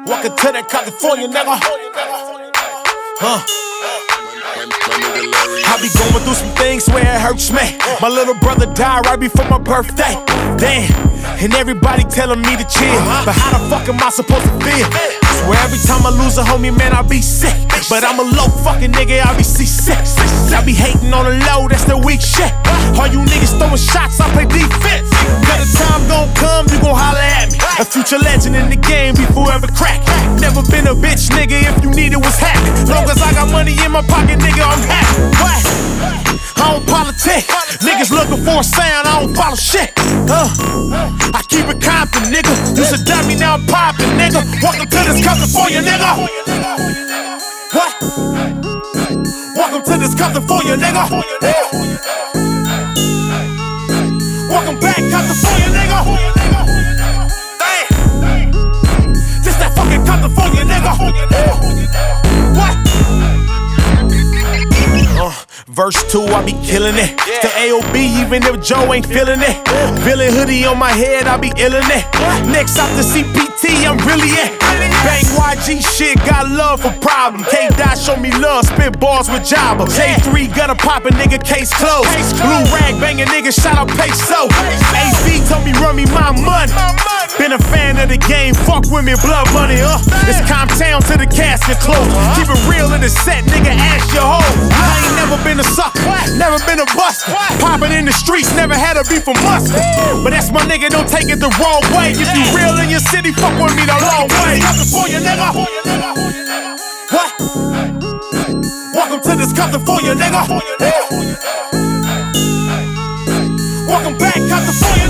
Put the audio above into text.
Walking to that California, nigga. I be going through some things where it hurts me. My little brother died right before my birthday. Damn, and everybody telling me to chill, but how the fuck am I supposed to feel? Swear every time I lose a homie, man, I be sick. But I'm a low fucking nigga, I be C6. I be hating on the low, that's the weak shit. All you niggas throwing shots, I play defense. Got the time gon' come, you gon' holler at me. A future legend in the game, be forever crack. Never been a bitch, nigga, if you need it was happy. Long as I got money in my pocket, nigga, I'm happy. What? I don't politic. Niggas looking for a sound, I don't follow shit. I keep it Compton, nigga. Used to doubt me, now I'm poppin', nigga. Welcome to this California, nigga. What? Welcome to this California, nigga. Welcome back, California, nigga. Damn. This that fucking California, nigga. What? Verse 2, I be killing it. The AOB, even if Joe ain't feeling it. Villain hoodie on my head, I be illin' it. Next out the CPT, I'm really it. Bang YG shit, got love for problem. K-Dot show me love, spit bars with Jabba. J3 gutter poppin', nigga, case closed. Blue rag bangin', nigga, shout out Peso. AB told me run me my money. Been a fan of the game, fuck with me, blood money, It's Comptown to the casket close. Keep it real in the set, nigga, ask your hoe. I ain't never been a sucker, never been a buster. Poppin' in the streets, never had a beef for mustard. But that's my nigga, don't take it the wrong way. If you real in your city, fuck with me the long way. California, nigga. What? Welcome to this California, nigga. Welcome back, California.